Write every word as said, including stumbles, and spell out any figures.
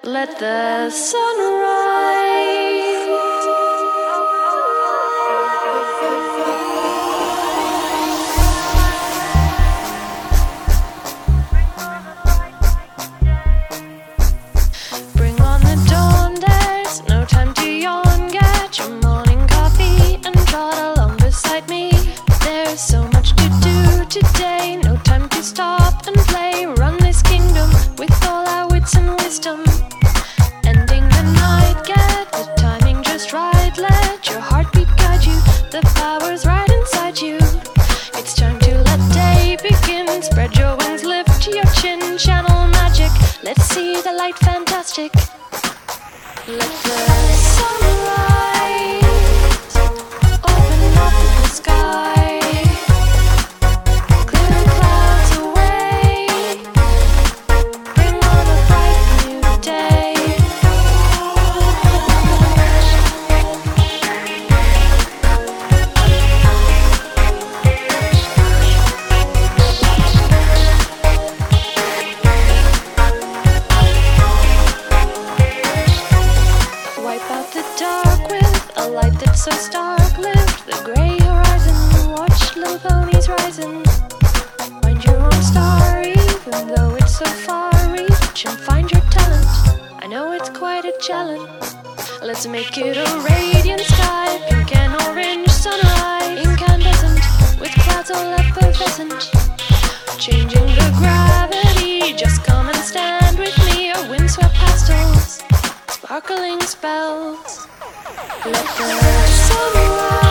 Let the sun rise. Bring on the dawn, there's no time to yawn. Get your morning coffee and trot along beside me. There's so much to do today, no time to stop and play. Run this kingdom with all our wits and wisdom. Ending the night, get the timing just right. Let your heartbeat guide you, the power's right inside you. It's time to let day begin. Spread your wings, lift your chin, channel magic. Let's see the light fantastic. Let the sun rise. Open up the sky. Clear the clouds away. Bring on a bright new day. Wipe out the dark with a light that's so stark. Lift the gray horizon, watch little ponies rising. Find your own star, even though it's so far. Reach and find your talent. I know it's quite a challenge. Let's make it a radiant sky, pink and orange sunrise, incandescent with clouds all effervescent. Changing the gravity, just come and stand with me. Our windswept pastels, sparkling spells. Let the sun rise.